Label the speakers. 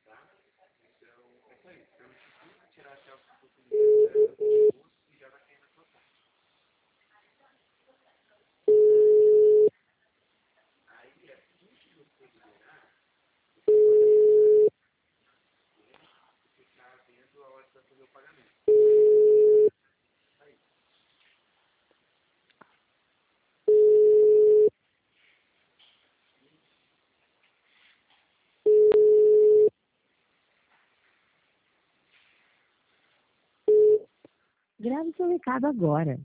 Speaker 1: tá? Então, é só isso. Permite tudo, tirar até o que você e já vai cair na sua conta. Aí, assim que você liberar, você pode ficar vendo a hora que vai fazer o pagamento. Aí.
Speaker 2: Grave seu recado agora.